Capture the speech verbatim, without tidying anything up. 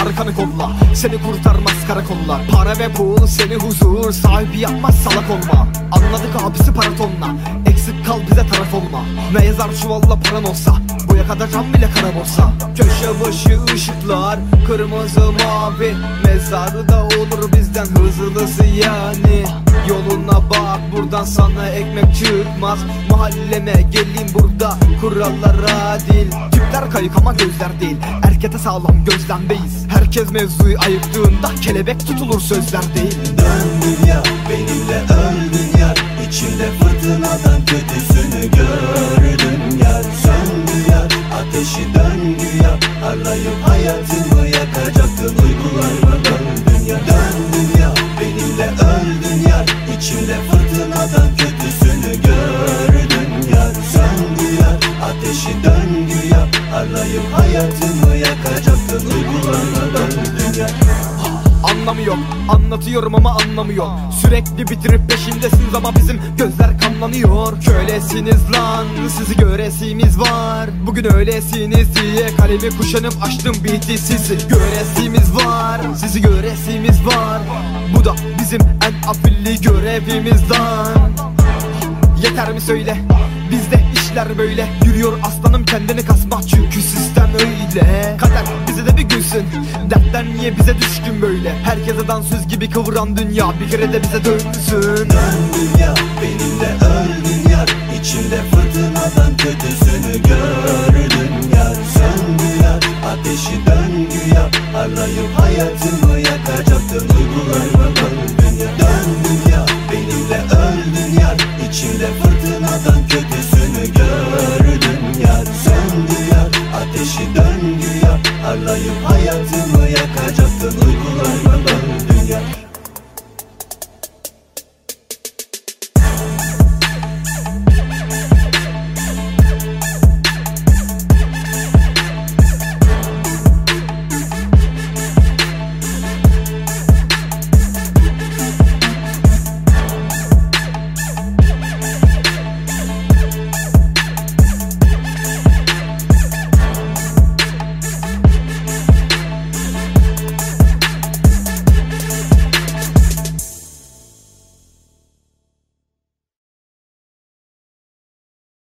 arkanı kolla, seni kurtarmaz karakollar. Para ve pul seni huzur sahibi yapmaz, salak olma. Anladık abisi paratonla, eksik kal bize taraf olma. Ne yazar çuvalla paran olsa, bu yakada cam bile kara borsa. Köşe başı ışıklar kırmızı mavi, mezarı da olur bizden hızlısı yani. Yoluna bak buradan sana ekmek çıkmaz. Mahalleme gelin burada kurallar adil. Tipler kayık ama gözler değil, erkete sağlam gözlemdeyiz. Herkes mevzuyu ayıktığında kelebek tutulur, sözler değil. Dön dünya benimle öldün yar, İçimde fırtınadan kötüsünü gördüm yar. Söndü yar ateşi, döndü yar, arayıp hayatımı yakacaktın, uygularıma döndün ya. Dön dünya benimle öldün yar, İçimde fırtınadan kötüsünü gördüm yar. Söndü yar ateşi, döndü yar, arayıp hayatımı yakacaktın, uygularıma döndün ya. Anlamı yok, anlatıyorum ama anlamıyor. Sürekli bitirip peşimdesiniz ama bizim gözler kanlanıyor. Kölesiniz lan, sizi göresimiz var. Bugün öylesiniz diye kalemi kuşanıp açtım beat'i. Sizi göresimiz var, sizi göresimiz var. Bu da bizim en afilli görevimiz lan. Yeter mi söyle, bizde işler böyle. Yürüyor aslanım kendini kasma, çünkü sistem öyle. Kader bize de bir gülsün, dertler niye bize düşkün böyle. Herkese dansöz gibi kıvıran dünya bir kere de bize dönsün. Dön dünya benimle öldün yar, İçimde fırtınadan kötüsünü gördüm yar. Söndü yar ateşi, döndü yar, arayıp hayatımı yakacaktın, uygularıma döndün ya. Dön dünya benimle öldün yar, İçimde fırtınadan kötüsünü gördüm yar. Söndü yar ateşi, döndü yar, arayıp hayatımı yakacaktın.